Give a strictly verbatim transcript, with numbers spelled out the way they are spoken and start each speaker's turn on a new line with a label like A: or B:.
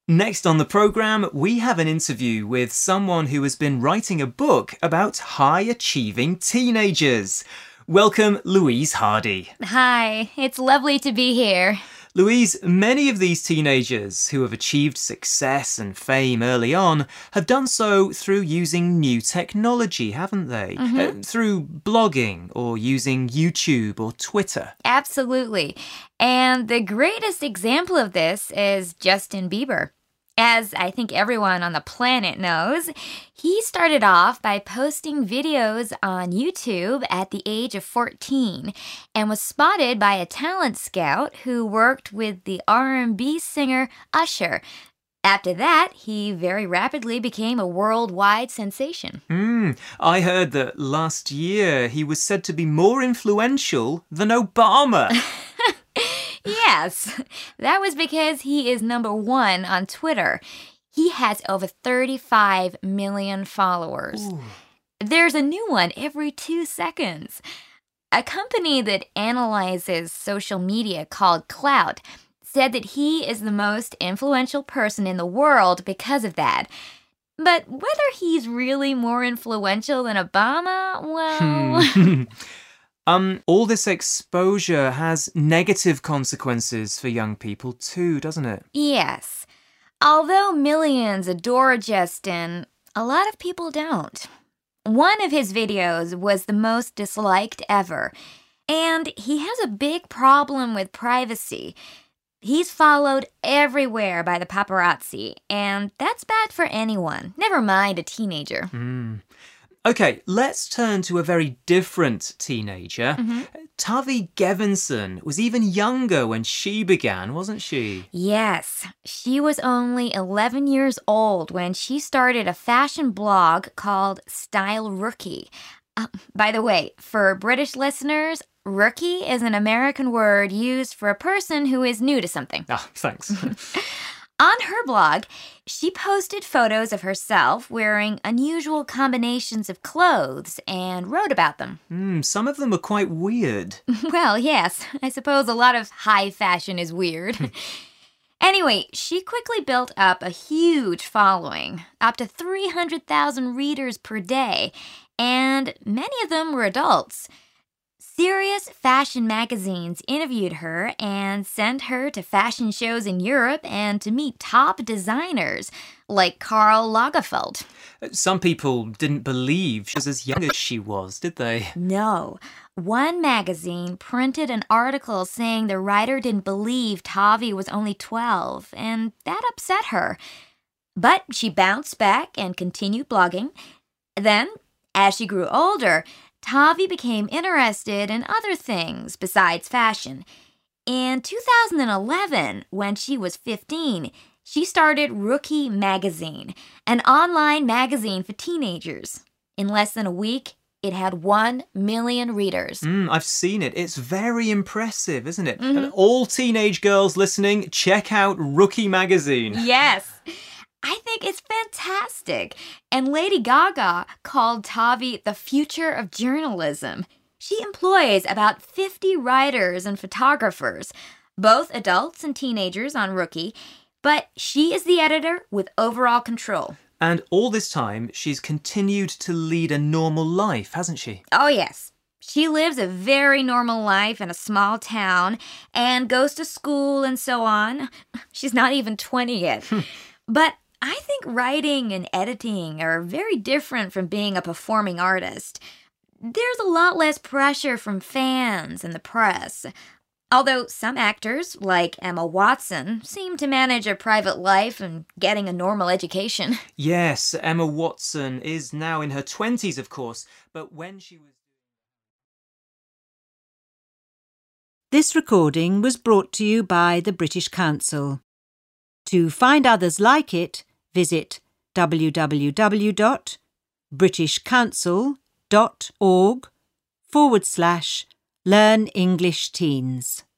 A: Next on the programme, we have an interview with someone who has been writing a book about high-achieving teenagers. Welcome, Louise Hardy.
B: Hi, it's lovely to be here.
A: Louise, many of these teenagers who have achieved success and fame early on have done so through using new technology, haven't they?
B: Mm-hmm.
A: Uh, through blogging or using YouTube or Twitter.
B: Absolutely. And the greatest example of this is Justin Bieber. As I think everyone on the planet knows, he started off by posting videos on YouTube at the age of fourteen and was spotted by a talent scout who worked with the R and B singer Usher. After that, he very rapidly became a worldwide sensation.
A: Mm, I heard that last year he was said to be more influential than Obama.
B: Yes, that was because he is number one on Twitter. He has over thirty-five million followers.
A: Ooh.
B: There's a new one every two seconds. A company that analyzes social media called Clout said that he is the most influential person in the world because of that. But whether he's really more influential than Obama, well...
A: Hmm. Um, all this exposure has negative consequences for young people too, doesn't it?
B: Yes. Although millions adore Justin, a lot of people don't. One of his videos was the most disliked ever, and he has a big problem with privacy. He's followed everywhere by the paparazzi, and that's bad for anyone, never mind a teenager.
A: Mm. Okay, let's turn to a very different teenager.
B: Mm-hmm.
A: Tavi Gevinson was even younger when she began, wasn't she?
B: Yes, she was only eleven years old when she started a fashion blog called Style Rookie. Uh, by the way, for British listeners, rookie is an American word used for a person who is new to something.
A: Ah, thanks.
B: On her blog, she posted photos of herself wearing unusual combinations of clothes and wrote about them.
A: Mm, some of them are quite weird.
B: Well, yes, I suppose a lot of high fashion is weird. Anyway, she quickly built up a huge following, up to three hundred thousand readers per day, and many of them were adults. Serious fashion magazines interviewed her and sent her to fashion shows in Europe and to meet top designers like Karl Lagerfeld.
A: Some people didn't believe she was as young as she was, did they?
B: No. One magazine printed an article saying the writer didn't believe Tavi was only twelve, and that upset her. But she bounced back and continued blogging. Then, as she grew older, Tavi became interested in other things besides fashion. In two thousand eleven, when she was fifteen, she started Rookie Magazine, an online magazine for teenagers. In less than a week, it had one million readers.
A: Mm, I've seen it. It's very impressive, isn't it?
B: Mm-hmm.
A: And all teenage girls listening, check out Rookie Magazine.
B: Yes. I think it's fantastic. And Lady Gaga called Tavi the future of journalism. She employs about fifty writers and photographers, both adults and teenagers on Rookie, but she is the editor with overall control.
A: And all this time, she's continued to lead a normal life, hasn't she?
B: Oh, yes. She lives a very normal life in a small town and goes to school and so on. She's not even twenty yet. But I think writing and editing are very different from being a performing artist. There's a lot less pressure from fans and the press. Although some actors, like Emma Watson, seem to manage a private life and getting a normal education.
A: Yes, Emma Watson is now in her twenties, of course, but when she was...
C: This recording was brought to you by the British Council. To find others like it, visit w w w dot british council dot org forward slash learn English teens.